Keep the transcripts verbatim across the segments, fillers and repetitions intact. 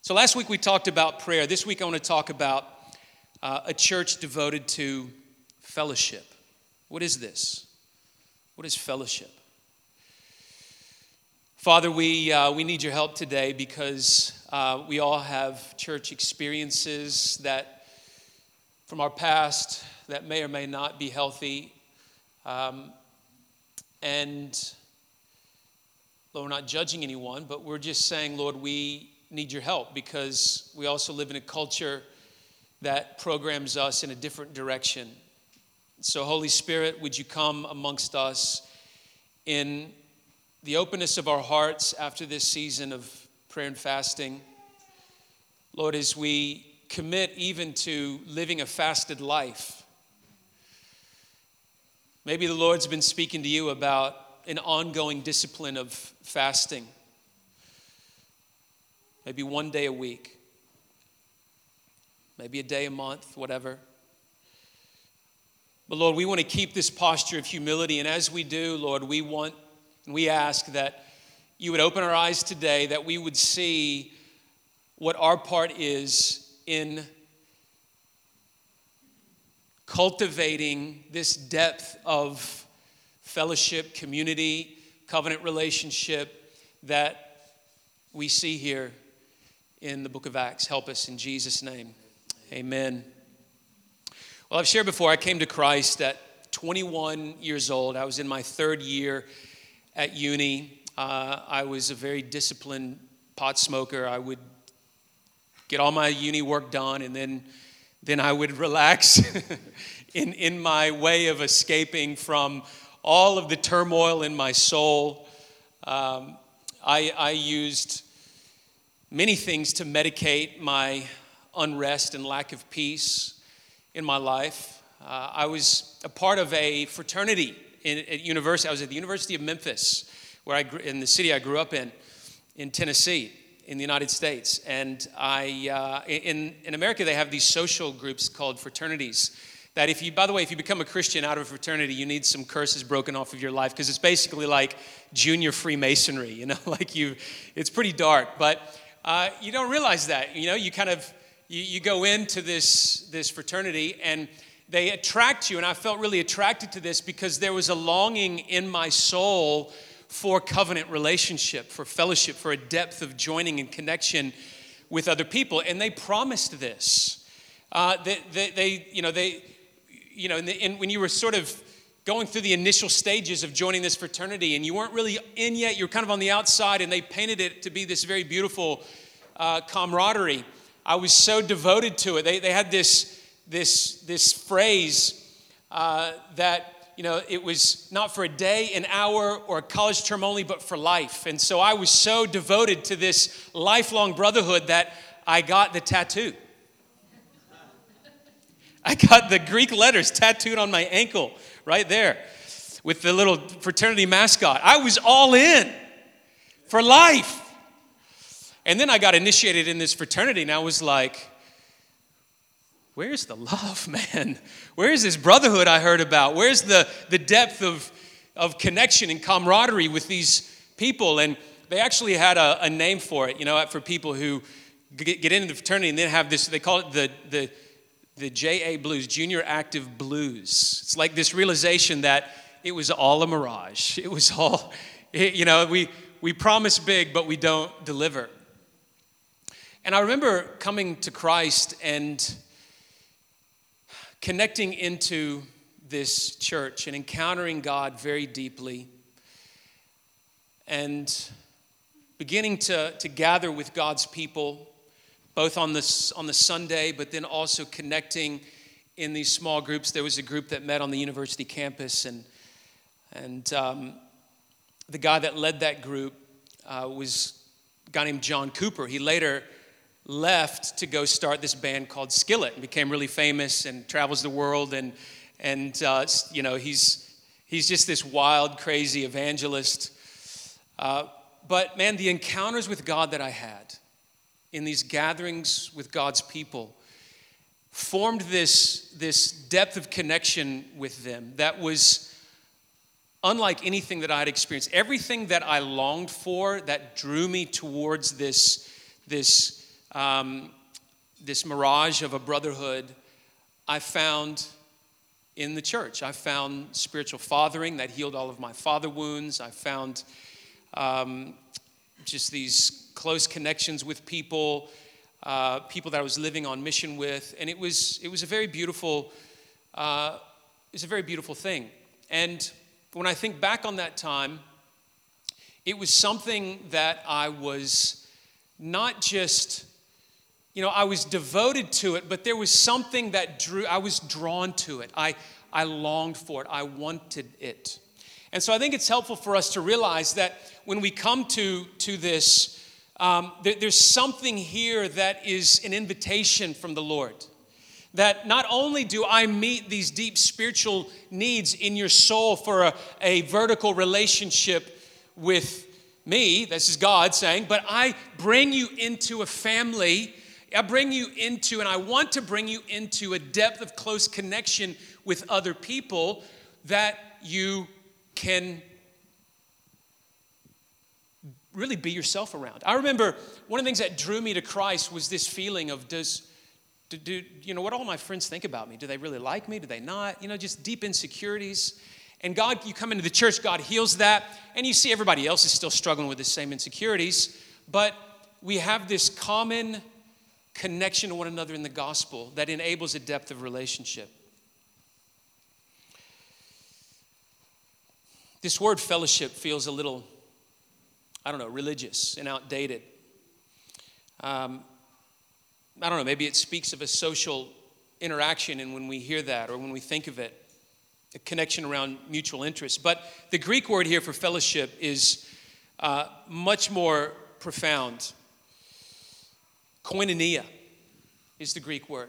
So last week we talked about prayer. This week I want to talk about uh, a church devoted to fellowship. What is this? What is fellowship? Father, we uh, we need your help today because uh, we all have church experiences that from our past that may or may not be healthy. Um, and Lord, we're not judging anyone, but we're just saying, Lord, we need your help because we also live in a culture that programs us in a different direction. So Holy Spirit, would you come amongst us in the openness of our hearts after this season of prayer and fasting. Lord, as we commit even to living a fasted life, maybe the Lord's been speaking to you about an ongoing discipline of fasting. Maybe one day a week, maybe a day a month, whatever. But Lord, we want to keep this posture of humility. And as we do, Lord, we want and we ask that you would open our eyes today, that we would see what our part is in cultivating this depth of fellowship, community, covenant relationship that we see here in the book of Acts. Help us in Jesus' name. Amen. Well, I've shared before, I came to Christ at twenty-one years old. I was in my third year at uni. Uh, I was a very disciplined pot smoker. I would get all my uni work done, and then then I would relax in, in my way of escaping from all of the turmoil in my soul. Um, I, I used many things to medicate my unrest and lack of peace in my life. Uh, I was a part of a fraternity in, at university. I was at the University of Memphis, where I grew, in the city I grew up in, in Tennessee, in the United States. And I, uh, in in America, they have these social groups called fraternities. That if you, by the way, if you become a Christian out of a fraternity, you need some curses broken off of your life because it's basically like junior Freemasonry. You know, like you, it's pretty dark. But uh, you don't realize that. You know, you kind of you, you go into this this fraternity and they attract you, and I felt really attracted to this because there was a longing in my soul for covenant relationship, for fellowship, for a depth of joining and connection with other people. And they promised this. Uh, they, they, they, you know, they, you know, in the, in, when you were sort of going through the initial stages of joining this fraternity, and you weren't really in yet, you're kind of on the outside, and they painted it to be this very beautiful uh, camaraderie. I was so devoted to it. They, they had this. This this phrase uh, that, you know, it was not for a day, an hour, or a college term only, but for life. And so I was so devoted to this lifelong brotherhood that I got the tattoo. I got the Greek letters tattooed on my ankle right there with the little fraternity mascot. I was all in for life. And then I got initiated in this fraternity, and I was like, where's the love, man? Where's this brotherhood I heard about? Where's the, the depth of, of connection and camaraderie with these people? And they actually had a, a name for it, you know, for people who get, get into the fraternity and then have this, they call it the, the, the J A Blues, Junior Active Blues. It's like this realization that it was all a mirage. It was all, you know, we, we promise big, but we don't deliver. And I remember coming to Christ and connecting into this church and encountering God very deeply and beginning to, to gather with God's people, both on this on the Sunday, but then also connecting in these small groups. There was a group that met on the university campus, and and um, the guy that led that group uh, was a guy named John Cooper. He later left to go start this band called Skillet and became really famous and travels the world, and and uh, you know he's he's just this wild, crazy evangelist. Uh, but man, the encounters with God that I had in these gatherings with God's people formed this this depth of connection with them that was unlike anything that I had experienced. Everything that I longed for that drew me towards this this um, this mirage of a brotherhood, I found in the church. I found spiritual fathering that healed all of my father wounds. I found um, just these close connections with people, uh, people that I was living on mission with, and it was it was a very beautiful, uh, it was a very beautiful thing. And when I think back on that time, it was something that I was not just, you know, I was devoted to it, but there was something that drew, I was drawn to it. I, I longed for it. I wanted it. And so I think it's helpful for us to realize that when we come to, to this, um, there, there's something here that is an invitation from the Lord. That not only do I meet these deep spiritual needs in your soul for a, a vertical relationship with me, this is God saying, but I bring you into a family. I bring you into, and I want to bring you into a depth of close connection with other people that you can really be yourself around. I remember one of the things that drew me to Christ was this feeling of, does, do, do you know, what all my friends think about me? Do they really like me? Do they not? You know, just deep insecurities. And God, you come into the church, God heals that, and you see everybody else is still struggling with the same insecurities, but we have this common connection to one another in the gospel that enables a depth of relationship. This word fellowship feels a little, I don't know, religious and outdated. Um, I don't know, maybe it speaks of a social interaction, and when we hear that or when we think of it, a connection around mutual interest. But the Greek word here for fellowship is uh, much more profound. Koinonia is the Greek word.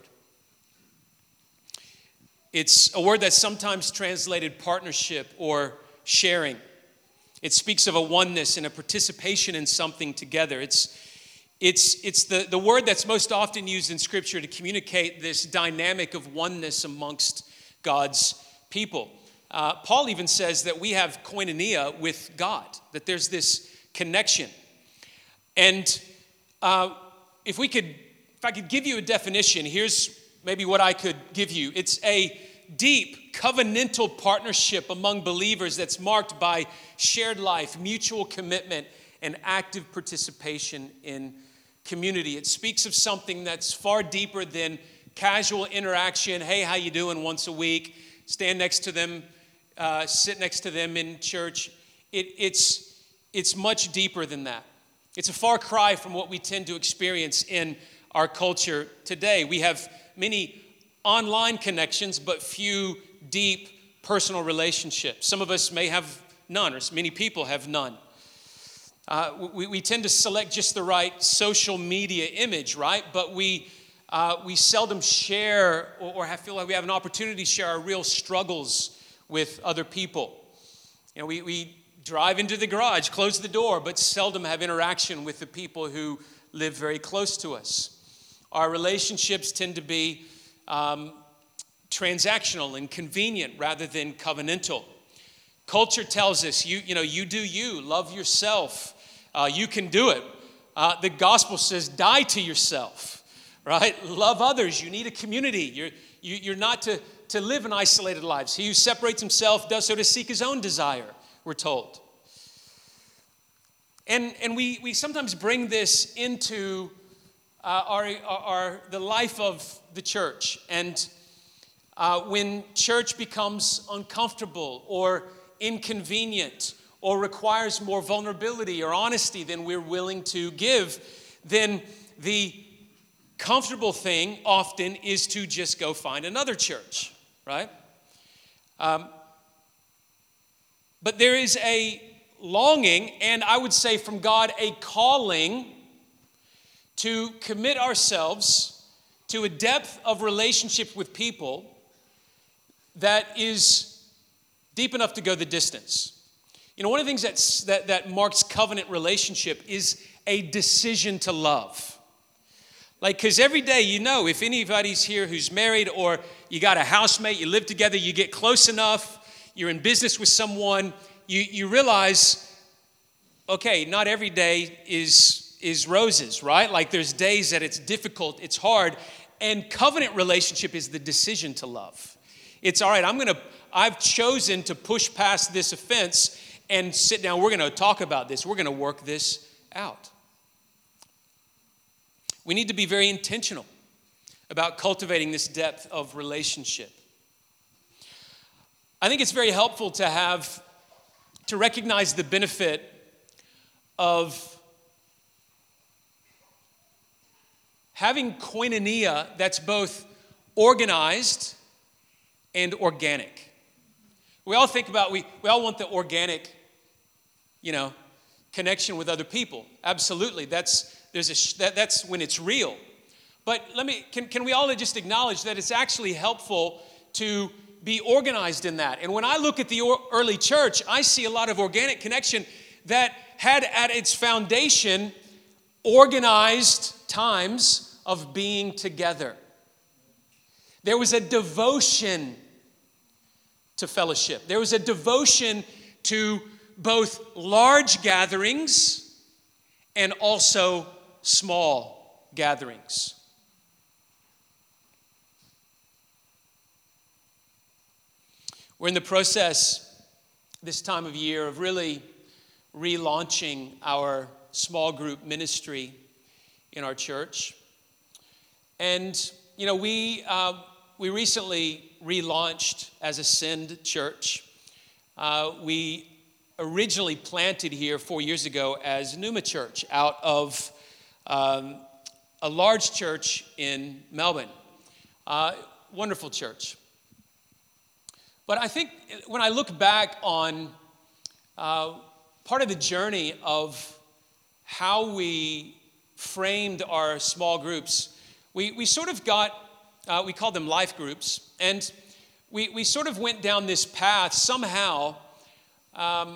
It's a word that's sometimes translated partnership or sharing. It speaks of a oneness and a participation in something together. It's, it's, it's the, the word that's most often used in Scripture to communicate this dynamic of oneness amongst God's people. Uh, Paul even says that we have koinonia with God, that there's this connection. And uh, if we could, if I could give you a definition, here's maybe what I could give you. It's a deep covenantal partnership among believers that's marked by shared life, mutual commitment, and active participation in community. It speaks of something that's far deeper than casual interaction. Hey, how you doing once a week? Stand next to them, uh, sit next to them in church. It, it's, it's much deeper than that. It's a far cry from what we tend to experience in our culture today. We have many online connections, but few deep personal relationships. Some of us may have none, or many people have none. Uh, we, we tend to select just the right social media image, right? But we uh, we seldom share or, or have, feel like we have an opportunity to share our real struggles with other people. You know, we, we drive into the garage, close the door, but seldom have interaction with the people who live very close to us. Our relationships tend to be um, transactional and convenient rather than covenantal. Culture tells us, you, you know, you do you, love yourself, uh, you can do it. Uh, the gospel says, die to yourself, right? Love others. You need a community. You're, you, you're not to, to live in isolated lives. He who separates himself does so to seek his own desire, we're told. And, and we, we sometimes bring this into uh, our, our, our the life of the church. And uh, when church becomes uncomfortable or inconvenient or requires more vulnerability or honesty than we're willing to give, then the comfortable thing often is to just go find another church, right? Um, but there is a longing, and I would say from God, a calling to commit ourselves to a depth of relationship with people that is deep enough to go the distance. You know, one of the things that's, that, that marks covenant relationship is a decision to love. Like, because every day, you know, if anybody's here who's married or you got a housemate, you live together, you get close enough, you're in business with someone, you, you realize, okay, not every day is is roses, right? Like there's days that it's difficult, it's hard. And covenant relationship is the decision to love. It's all right, I'm going to, I've chosen to push past this offense and sit down. We're going to talk about this. We're going to work this out. We need to be very intentional about cultivating this depth of relationship. I think it's very helpful to have, to recognize the benefit of having koinonia that's both organized and organic. We all think about, we, we all want the organic, you know, connection with other people. Absolutely. That's, there's a, that, that's when it's real. But let me, can, can we all just acknowledge that it's actually helpful to be organized in that? And when I look at the early church, I see a lot of organic connection that had at its foundation organized times of being together. There was a devotion to fellowship. There was a devotion to both large gatherings and also small gatherings. We're in the process this time of year of really relaunching our small group ministry in our church. And, you know, we uh, we recently relaunched as Ascend Church. Uh, we originally planted here four years ago as Numa Church out of um, a large church in Melbourne. Uh, wonderful church. But I think when I look back on uh, part of the journey of how we framed our small groups, we, we sort of got, uh, we called them life groups, and we, we sort of went down this path somehow. Um,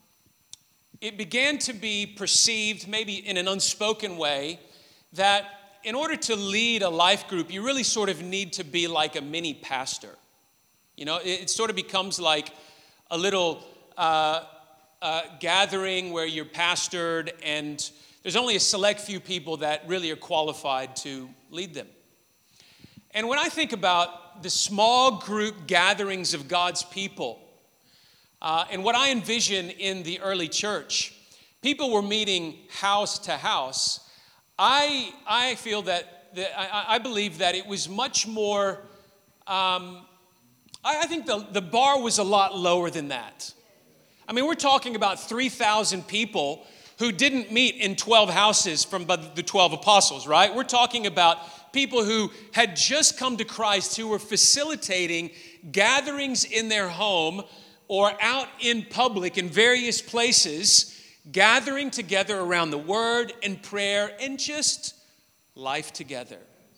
it began to be perceived, maybe in an unspoken way, that in order to lead a life group, you really sort of need to be like a mini pastor. You know, it, it sort of becomes like a little uh, uh, gathering where you're pastored and there's only a select few people that really are qualified to lead them. And when I think about the small group gatherings of God's people, uh, and what I envision in the early church, people were meeting house to house. I I feel that, that I, I believe that it was much more. Um, I, I think the, the bar was a lot lower than that. I mean, we're talking about three thousand people who didn't meet in twelve houses from the twelve apostles, right? We're talking about people who had just come to Christ, who were facilitating gatherings in their home or out in public in various places, gathering together around the word and prayer and just life together.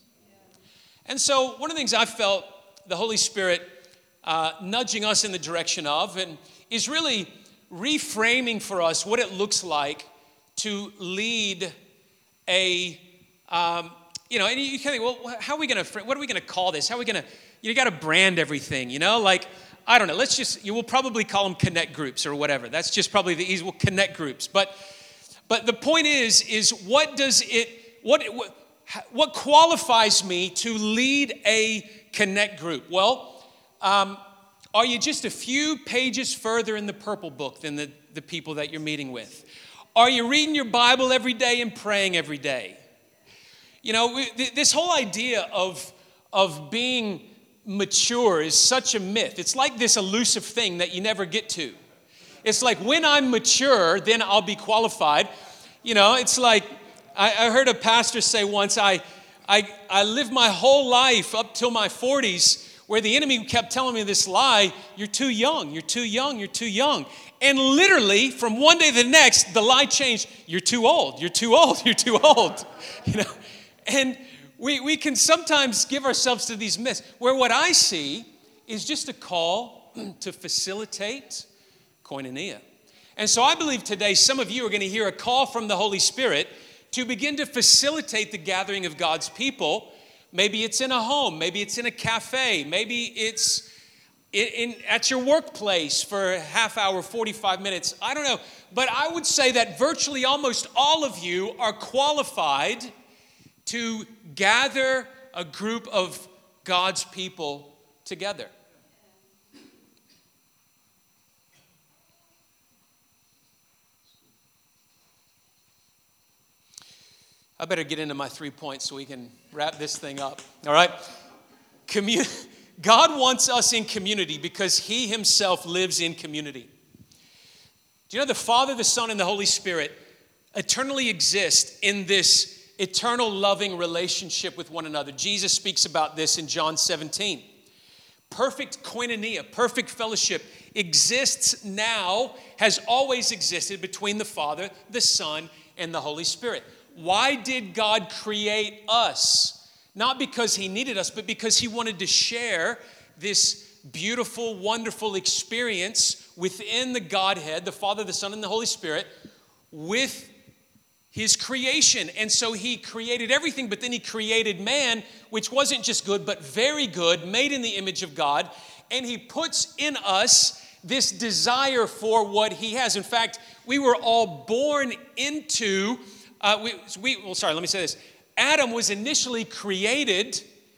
And so one of the things I felt the Holy Spirit uh, nudging us in the direction of and is really reframing for us what it looks like to lead a, um, you know, and you can think, well, how are we going to, what are we going to call this? How are we going to, you got to brand everything, you know, like, I don't know, let's just, you will probably call them connect groups or whatever. That's just probably the easy, well, connect groups. But, but the point is, is what does it, what, what, what qualifies me to lead a connect group? Well, um, are you just a few pages further in the purple book than the, the people that you're meeting with? Are you reading your Bible every day and praying every day? You know, we, th- this whole idea of, of being mature is such a myth. It's like this elusive thing that you never get to. It's like when I'm mature, then I'll be qualified. You know, it's like, I, I heard a pastor say once, I, I, I lived my whole life up till my forties where the enemy kept telling me this lie, you're too young, you're too young, you're too young. And literally, from one day to the next, the lie changed, you're too old, you're too old, you're too old. You know, and we, we can sometimes give ourselves to these myths, where what I see is just a call to facilitate koinonia. And so I believe today some of you are going to hear a call from the Holy Spirit to begin to facilitate the gathering of God's people. Maybe it's in a home, maybe it's in a cafe, maybe it's in, in at your workplace for a half hour, forty-five minutes. I don't know. But I would say that virtually almost all of you are qualified to gather a group of God's people together. I better get into my three points so we can wrap this thing up. All right? Commun- God wants us in community because he himself lives in community. Do you know the Father, the Son, and the Holy Spirit eternally exist in this eternal loving relationship with one another? Jesus speaks about this in John seventeen. Perfect koinonia, perfect fellowship exists now, has always existed between the Father, the Son, and the Holy Spirit. Why did God create us? Not because he needed us, but because he wanted to share this beautiful, wonderful experience within the Godhead, the Father, the Son, and the Holy Spirit, with his creation. And so he created everything, but then he created man, which wasn't just good, but very good, made in the image of God. And he puts in us this desire for what he has. In fact, we were all born into Uh, we, we, well, sorry, let me say this. Adam was initially created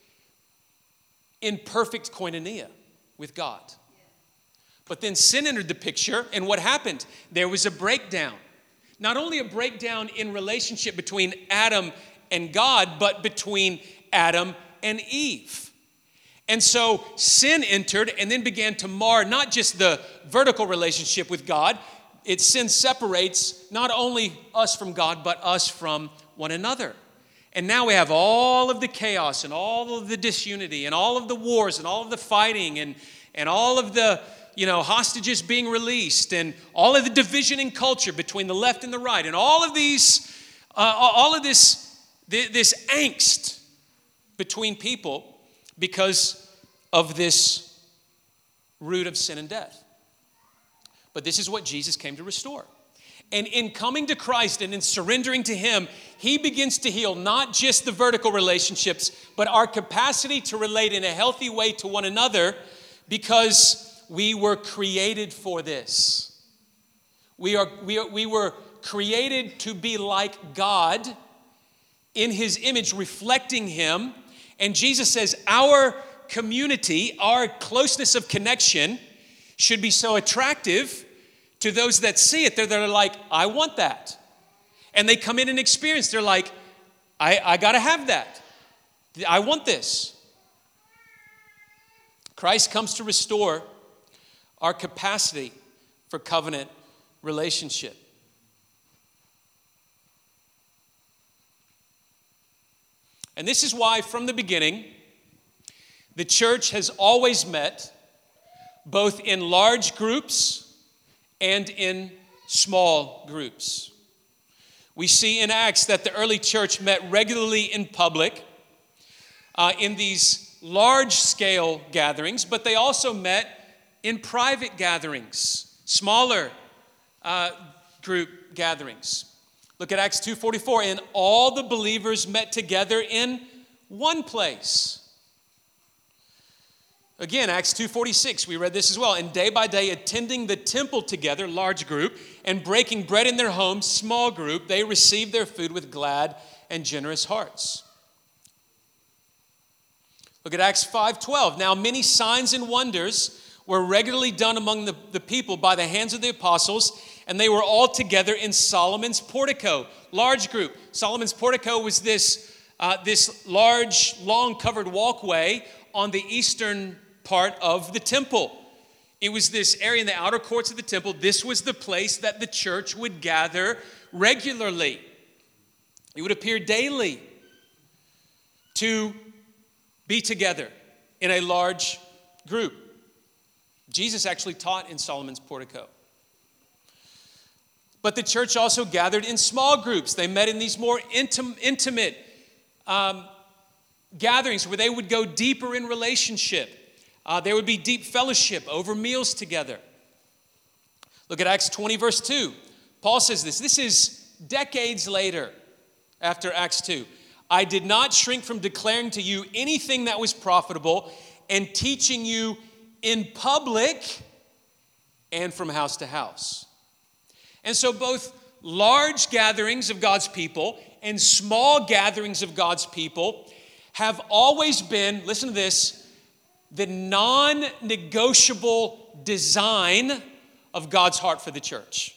in perfect koinonia with God. But then sin entered the picture, and what happened? There was a breakdown. Not only a breakdown in relationship between Adam and God, but between Adam and Eve. And so sin entered and then began to mar not just the vertical relationship with God. It sin separates not only us from God, but us from one another. And now we have all of the chaos and all of the disunity and all of the wars and all of the fighting and, and all of the, you know, hostages being released and all of the division in culture between the left and the right and all of these, uh, all of this, this angst between people because of this root of sin and death. But this is what Jesus came to restore. And in coming to Christ and in surrendering to him, he begins to heal not just the vertical relationships, but our capacity to relate in a healthy way to one another because we were created for this. We are, we are, we were created to be like God in his image, reflecting him. And Jesus says our community, our closeness of connection should be so attractive to those that see it. They're, they're like, I want that. And they come in and experience. They're like, I, I got to have that. I want this. Christ comes to restore our capacity for covenant relationship. And this is why, from the beginning, the church has always met both in large groups and in small groups. We see in Acts that the early church met regularly in public uh, in these large-scale gatherings, but they also met in private gatherings, smaller uh, group gatherings. Look at Acts two forty-four. And all the believers met together in one place. Again, Acts two forty-six, we read this as well. And day by day, attending the temple together, large group, and breaking bread in their homes, small group, they received their food with glad and generous hearts. Look at Acts five twelve. Now many signs and wonders were regularly done among the, the people by the hands of the apostles, and they were all together in Solomon's portico. Large group. Solomon's portico was this, uh, this large, long covered walkway on the eastern part of the temple. It was this area in the outer courts of the temple. This was the place that the church would gather regularly. It would appear daily to be together in a large group. Jesus actually taught in Solomon's portico. But the church also gathered in small groups. They met in these more intim- intimate um, gatherings where they would go deeper in relationship. Uh, there would be deep fellowship over meals together. Look at Acts twenty, verse two. Paul says this. This is decades later after Acts two. I did not shrink from declaring to you anything that was profitable and teaching you in public, and from house to house. And so both large gatherings of God's people and small gatherings of God's people have always been, listen to this, the non-negotiable design of God's heart for the church.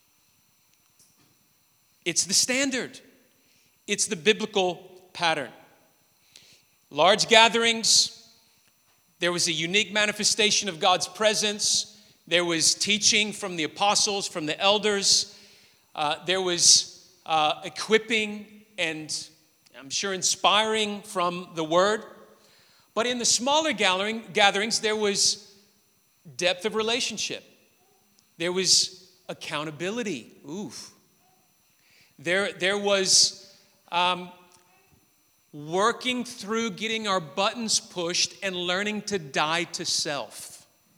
It's the standard. It's the biblical pattern. Large gatherings, there was a unique manifestation of God's presence. There was teaching from the apostles, from the elders. Uh, there was uh, equipping and I'm sure inspiring from the word. But in the smaller gathering, gatherings, there was depth of relationship. There was accountability. Oof. There, there was um, working through getting our buttons pushed and learning to die to self.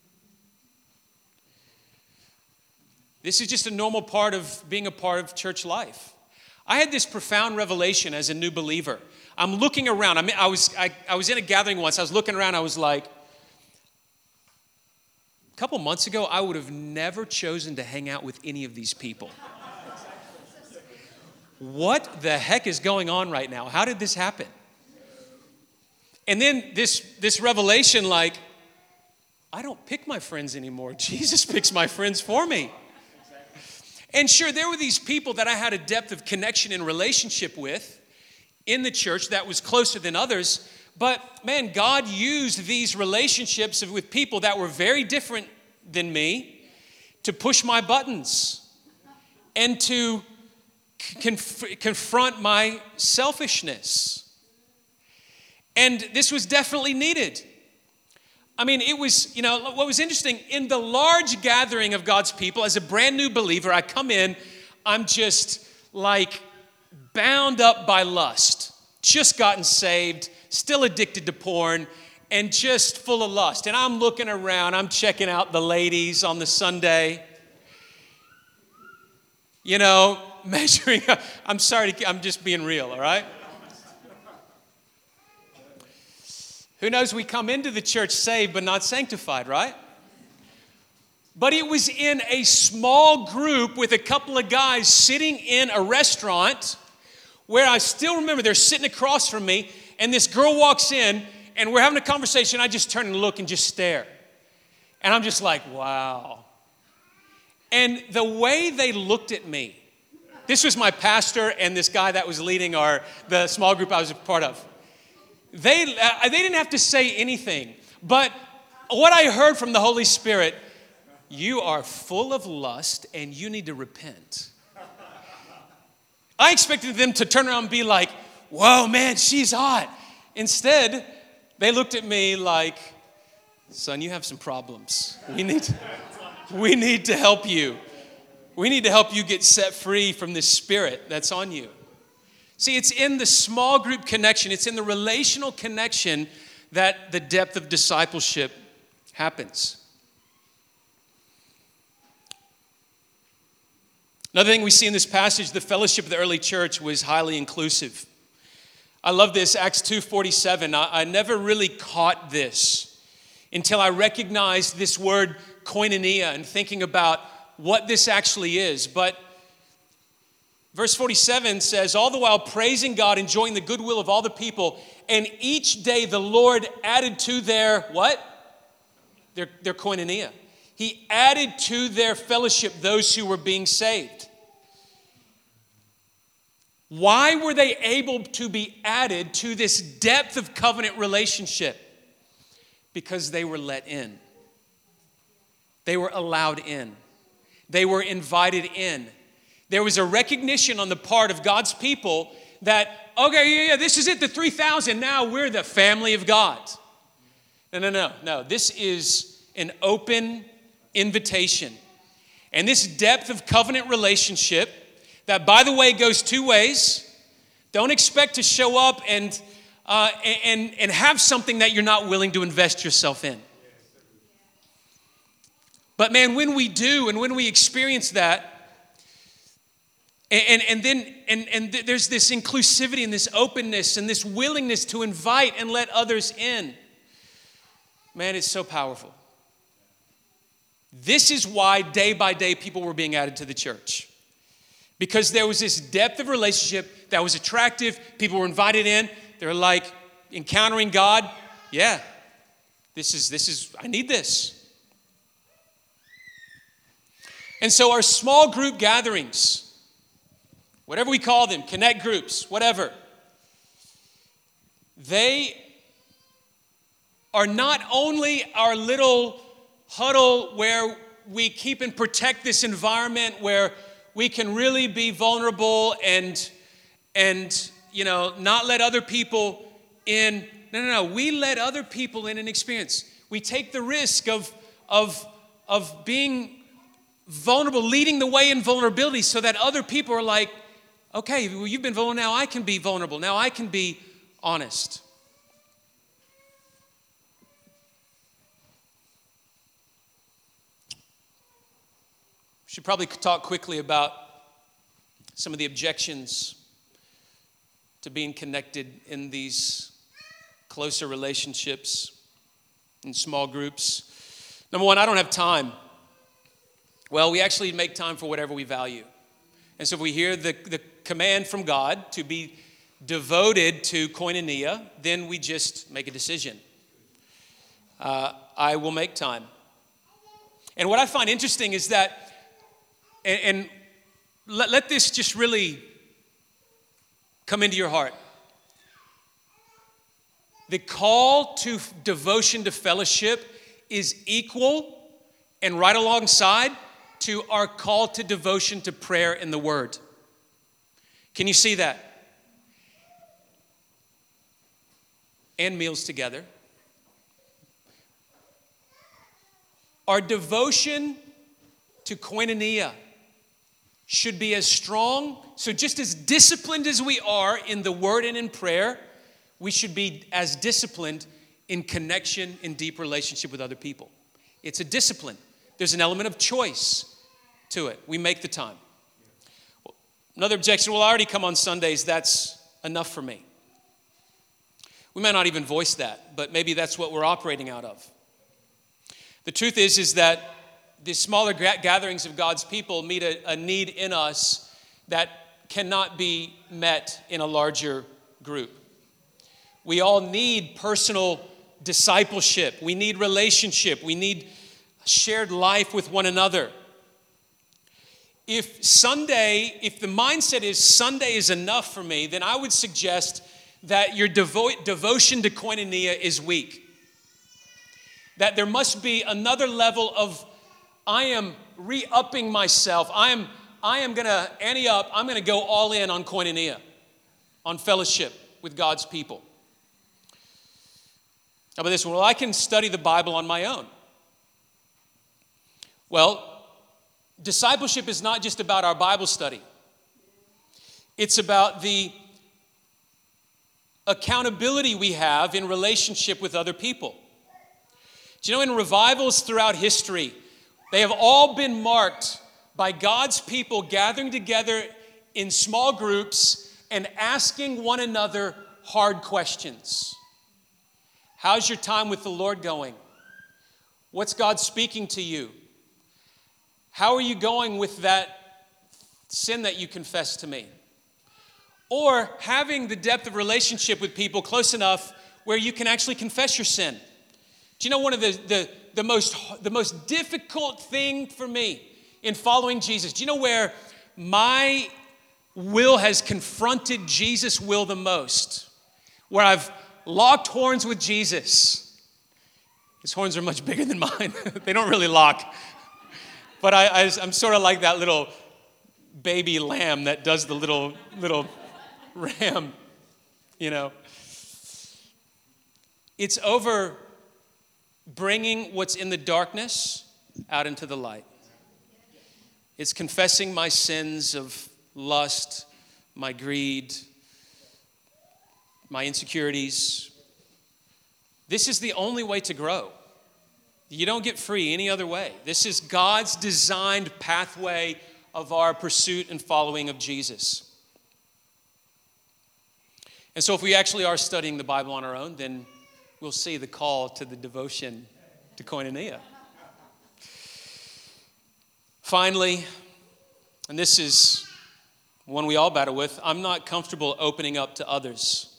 This is just a normal part of being a part of church life. I had this profound revelation as a new believer. I'm looking around. I mean, I was I, I was in a gathering once. I was looking around. I was like, a couple months ago, I would have never chosen to hang out with any of these people. What the heck is going on right now? How did this happen? And then this this revelation, like, I don't pick my friends anymore. Jesus picks my friends for me. And sure, there were these people that I had a depth of connection and relationship with in the church that was closer than others. But man, God used these relationships with people that were very different than me to push my buttons and to conf- confront my selfishness. And this was definitely needed. I mean, it was, you know, what was interesting, in the large gathering of God's people, as a brand new believer, I come in, I'm just like bound up by lust, just gotten saved, still addicted to porn, and just full of lust. And I'm looking around, I'm checking out the ladies on the Sunday, you know, measuring, I'm sorry, to, I'm just being real, all right? Who knows, we come into the church saved but not sanctified, right? But it was in a small group with a couple of guys sitting in a restaurant where I still remember they're sitting across from me, and this girl walks in and we're having a conversation. I just turn and look and just stare. And I'm just like, wow. And the way they looked at me, this was my pastor and this guy that was leading our the small group I was a part of. They, uh, they didn't have to say anything, but what I heard from the Holy Spirit, you are full of lust and you need to repent. I expected them to turn around and be like, whoa, man, she's hot. Instead, they looked at me like, son, you have some problems. We need to, we need to help you. We need to help you get set free from this spirit that's on you. See, it's in the small group connection, it's in the relational connection that the depth of discipleship happens. Another thing we see in this passage, the fellowship of the early church was highly inclusive. I love this, Acts two forty-seven. I, I never really caught this until I recognized this word koinonia and thinking about what this actually is. But verse forty-seven says, all the while praising God, enjoying the goodwill of all the people, and each day the Lord added to their, what? Their, their koinonia. He added to their fellowship those who were being saved. Why were they able to be added to this depth of covenant relationship? Because they were let in. They were allowed in. They were invited in. There was a recognition on the part of God's people that, okay, yeah, yeah, this is it, the three thousand, now we're the family of God. No, no, no, no. This is an open invitation. And this depth of covenant relationship, that, by the way, goes two ways. Don't expect to show up and, uh, and, and have something that you're not willing to invest yourself in. But man, when we do and when we experience that, And, and then and, and there's this inclusivity and this openness and this willingness to invite and let others in. Man, it's so powerful. This is why day by day people were being added to the church. Because there was this depth of relationship that was attractive. People were invited in. They were like, encountering God. Yeah, this is, this is, I need this. And so our small group gatherings, whatever we call them, connect groups, whatever, they are not only our little huddle where we keep and protect this environment where we can really be vulnerable and, and you know, not let other people in. No, no, no. We let other people in and experience. We take the risk of, of, of being vulnerable, leading the way in vulnerability so that other people are like, okay, well, you've been vulnerable, now I can be vulnerable. Now I can be honest. Should probably talk quickly about some of the objections to being connected in these closer relationships in small groups. Number one, I don't have time. Well, we actually make time for whatever we value. And so if we hear the, the command from God to be devoted to koinonia, then we just make a decision. Uh, I will make time. And what I find interesting is that And, and let, let this just really come into your heart. The call to devotion to fellowship is equal and right alongside to our call to devotion to prayer and the Word. Can you see that? And meals together. Our devotion to koinonia should be as strong. So just as disciplined as we are in the Word and in prayer, we should be as disciplined in connection, in deep relationship with other people. It's a discipline. There's an element of choice to it. We make the time. Another objection, well, I already come on Sundays. That's enough for me. We may not even voice that, but maybe that's what we're operating out of. The truth is, is that the smaller gatherings of God's people meet a, a need in us that cannot be met in a larger group. We all need personal discipleship. We need relationship. We need shared life with one another. If Sunday, if the mindset is Sunday is enough for me, then I would suggest that your devo- devotion to koinonia is weak. That there must be another level of I am re-upping myself. I am, I am going to ante up. I'm going to go all in on koinonia, on fellowship with God's people. How about this one? Well, I can study the Bible on my own. Well, discipleship is not just about our Bible study. It's about the accountability we have in relationship with other people. Do you know, in revivals throughout history, they have all been marked by God's people gathering together in small groups and asking one another hard questions. How's your time with the Lord going? What's God speaking to you? How are you going with that sin that you confessed to me? Or having the depth of relationship with people close enough where you can actually confess your sin. Do you know one of the, the, the, most, the most difficult thing for me in following Jesus? Do you know where my will has confronted Jesus' will the most? Where I've locked horns with Jesus. His horns are much bigger than mine. They don't really lock. But I, I, I'm sort of like that little baby lamb that does the little, little ram, you know. It's over bringing what's in the darkness out into the light. It's confessing my sins of lust, my greed, my insecurities. This is the only way to grow. You don't get free any other way. This is God's designed pathway of our pursuit and following of Jesus. And so if we actually are studying the Bible on our own, then we'll see the call to the devotion to koinonia. Finally, and this is one we all battle with, I'm not comfortable opening up to others.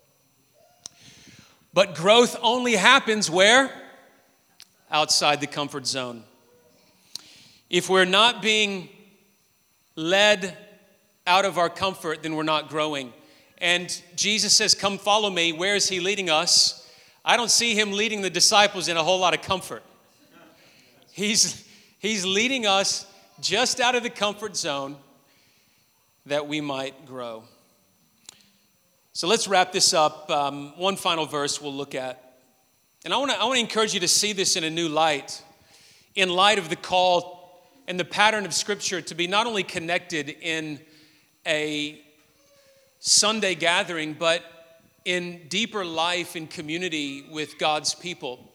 But growth only happens where? Outside the comfort zone. If we're not being led out of our comfort, then we're not growing. And Jesus says, come follow me. Where is he leading us? I don't see him leading the disciples in a whole lot of comfort. He's, he's leading us just out of the comfort zone that we might grow. So let's wrap this up. Um, one final verse we'll look at. And I want to I want to encourage you to see this in a new light, in light of the call and the pattern of Scripture to be not only connected in a Sunday gathering, but in deeper life in community with God's people.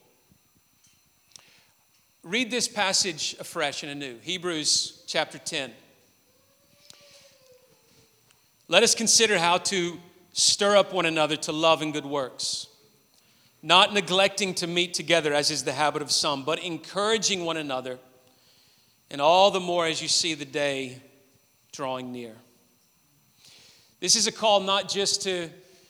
Read this passage afresh and anew. Hebrews chapter ten. Let us consider how to stir up one another to love and good works, not neglecting to meet together as is the habit of some, but encouraging one another, and all the more as you see the day drawing near. This is a call not just to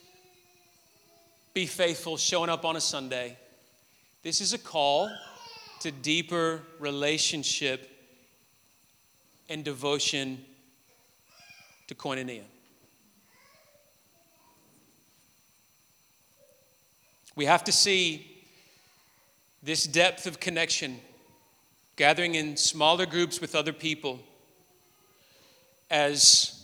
be faithful, showing up on a Sunday. This is a call to deeper relationship and devotion to koinonia. We have to see this depth of connection, gathering in smaller groups with other people, as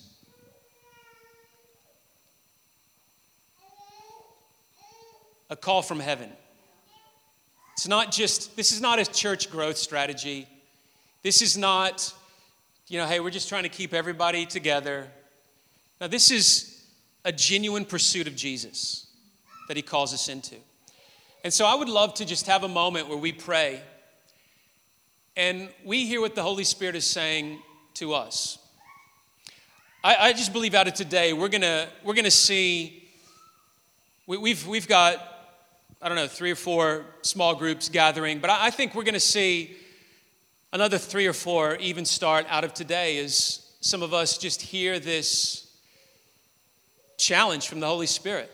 a call from heaven. It's not just, this is not a church growth strategy. This is not, you know, hey, we're just trying to keep everybody together. Now, this is a genuine pursuit of Jesus that he calls us into. And so I would love to just have a moment where we pray and we hear what the Holy Spirit is saying to us. I, I just believe out of today, we're gonna we're gonna see, we, we've we've got, I don't know, three or four small groups gathering, but I, I think we're gonna see another three or four even start out of today as some of us just hear this challenge from the Holy Spirit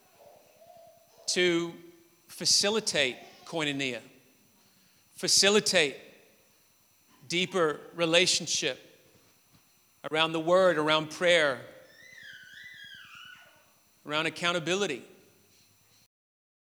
to facilitate koinonia, facilitate deeper relationship around the word, around prayer, around accountability.